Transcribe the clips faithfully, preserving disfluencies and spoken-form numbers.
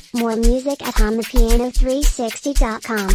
More music at hum the piano three sixty dot com.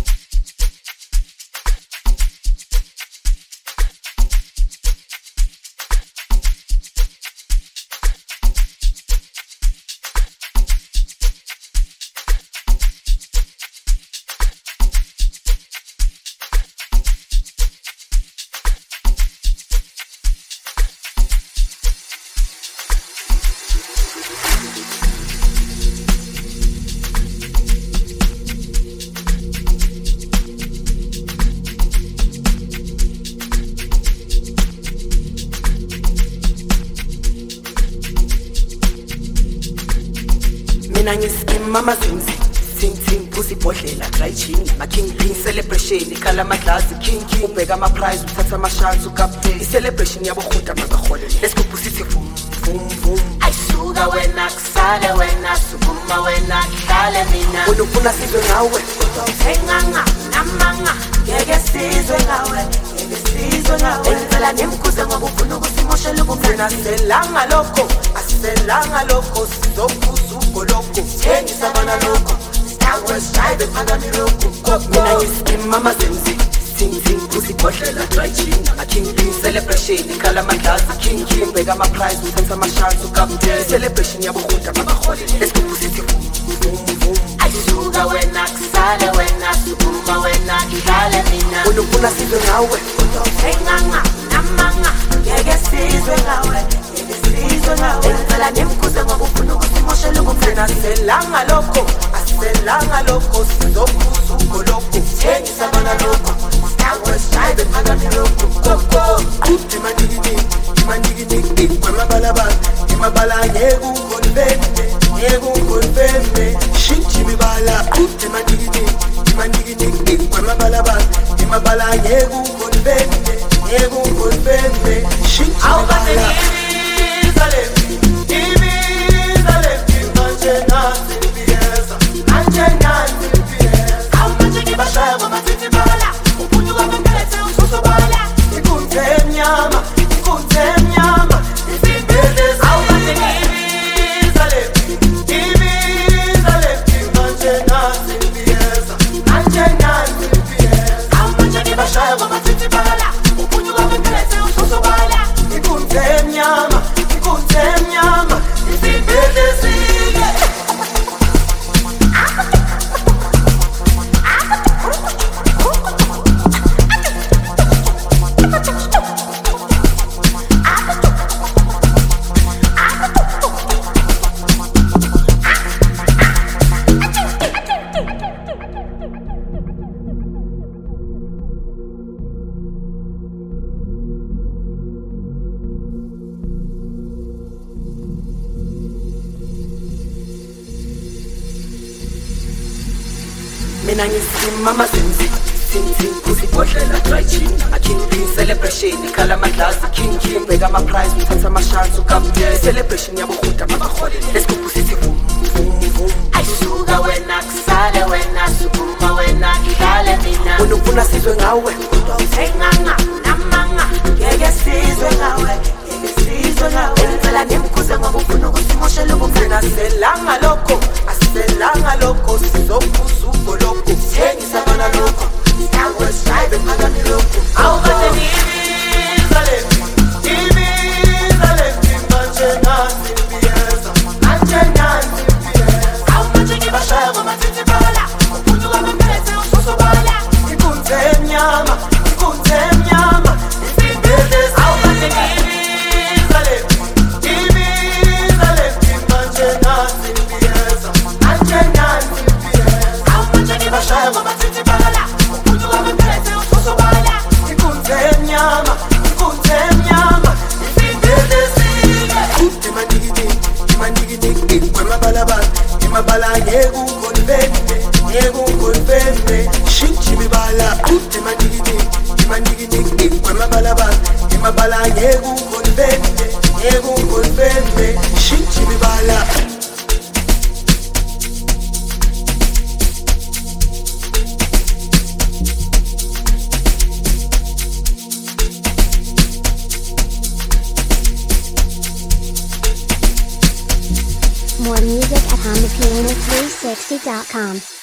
Mina ngiskim mama zinzi ting ting pussy bodlela dry chin ma king pin celebration ikhala amadlazi king king ubheka ama prize uthatha ama shots ukapte I celebration yabo khuda mabahole let's go pussy vum vum vum ayisuka wena kusale wena sukuma wena dlale mina unufuna sizwe ngawe enganga namanga ngeke sizwe ngawe ngeke sizwe ngawe ngicela nimkhuze ngoba ufuna ukusimosha ubumfana selanga lokho aselanga lokho sizokhuza ukoloko thengisa bana lokho stawe shibe phakami lokho mina ngiskim mama zenzi ting ting pussy bodlela dry chin ma king pin celebration ikhala amadlazi king king ubheka ama prize uthatha ama shots ukapte celebration yabo khuda mabahole let's go pussy vum vum vum ayisuka wena kusale wena sukuma wena dlale mina unufuna sizwe ngawe enganga namanga ngeke sizwe ngawe ngeke sizwe ngawe ngicela nimkhuze ngoba ufuna ukusimosha ubumfana selanga lokho aselanga lokho sizokhuza ukoloko thengisa bana lokho stawe shibe phakami lokho koko kuthi mandigini mandigini kwamabalaba imabala ngeke ungolibende ngeke ungolibende shinchi mibala kuthi mandigini mandigini kwamabalaba imabala ngeke ungolibende ngeke ungolibende shinchi mibala Mina ngiskim mama zenzi ting ting pussy bodlela dry chin ma king pin celebration ikhala amadlazi king king ubheka ama prize uthatha ama shots ukapte celebration yabo khuda mabahole let's go pussy vum vum vum ayisuka wena kusale wena sukuma wena dlale mina unufuna sizwe ngawe enganga namanga ngeke sizwe ngawe ngeke sizwe ngawe ngicela nimkhuze ngoba ufuna ukusimosha ubumfana selanga lokho aselanga lokho sizokhuza ukoloko thengisa bana lokho stawe shibe phakami lokho awukade ngibizale ngibizale manje nasi biyeza manje nasi biyeza awumanje ngibashaya ngoba thithi bala uphunyu kwamemphethe usosobala ikunze emnyama ikunze emnyama isibhedlela awukade ngibizale ngibizale manje nasi biyeza manje nasi biyeza awumanje ngibashaya ngoba thithi bala uphunyu kwamemphethe usosobala ikunze emnyama ikunze emnyama isibhedlela kuthi mandigini mandigini kwamabalaba imabala ngeke ungolibende ngeke ungolibende shinchi mibala kuthi mandigini mandigini kwamabalaba imabala ngeke ungolibende ngeke ungolibende shinchi mibala More music at on the piano three sixty dot com.